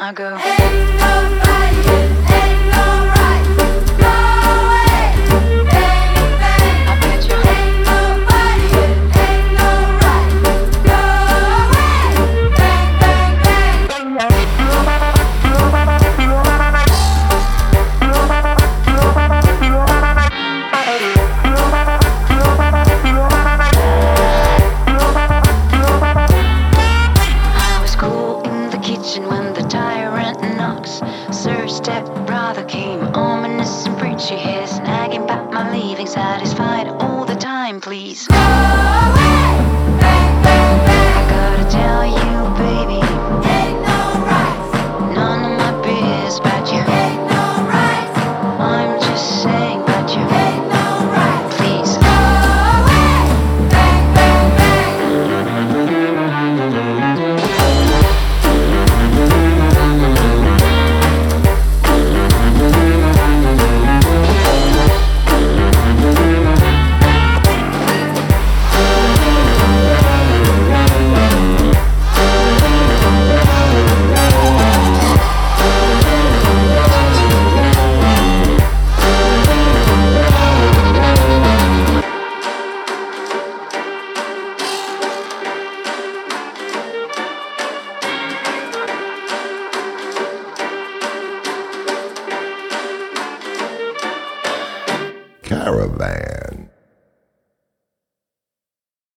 I go. Ain't no fighting, ain't no right. Go away, bang, bang. I bet you. Ain't no fighting, ain't no right. Go away, bang, bang, bang. I was cool in the kitchen when the tyrant knocks. Sir stepbrother came, ominous and preachy, his nagging about my leaving, satisfied all the time, please. Go away, bang, bang, bang. I gotta tell you, baby, ain't no rights. None of my biz about you. Ain't no rights. I'm just saying about you. Ain't no rights. Please. Go away, bang, bang, bang. Caravan.